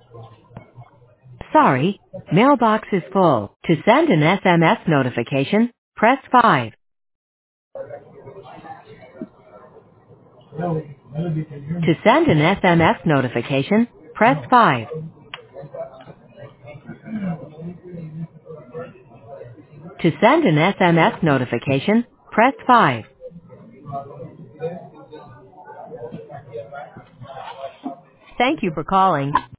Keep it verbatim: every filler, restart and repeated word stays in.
Sorry, mailbox is full. To send an S M S notification, press five. To send an S M S notification, press five. To send an S M S notification, press five. Thank you for calling.